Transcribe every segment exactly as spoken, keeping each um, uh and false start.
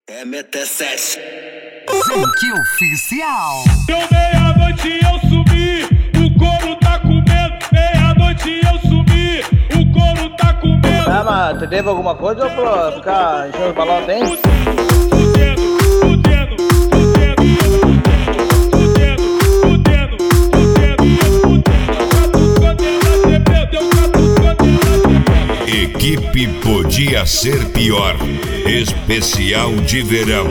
M T sete. Zinc Oficial. Deu meia-noite eu subi, o couro tá comendo. Meia-noite eu subi, o couro tá comendo. Ah, mas tu teve alguma coisa ou pra ficar enchendo o balão, tem? Fudendo, fudendo, fudendo, fudendo, fudendo, fudendo. Equipe Podia Ser Pior. Especial de verão.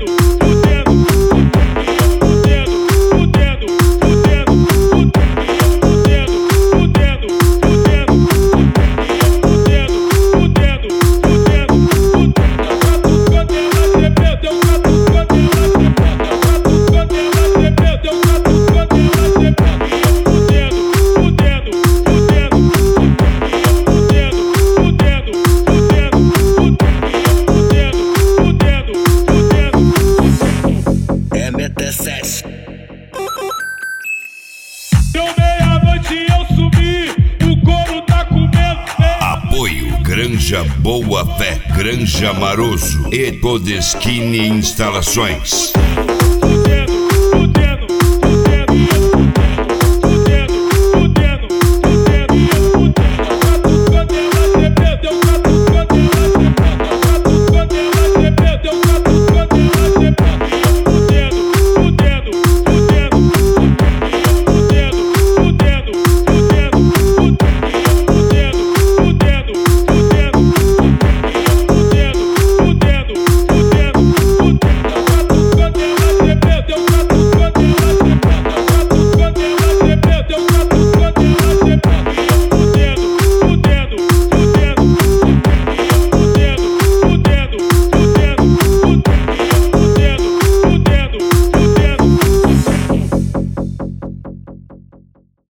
M T sete. Deu meia-noite eu subi, o couro tá comendo. Apoio Granja Boa Fé, Granja Maroso e Todeschini Instalações.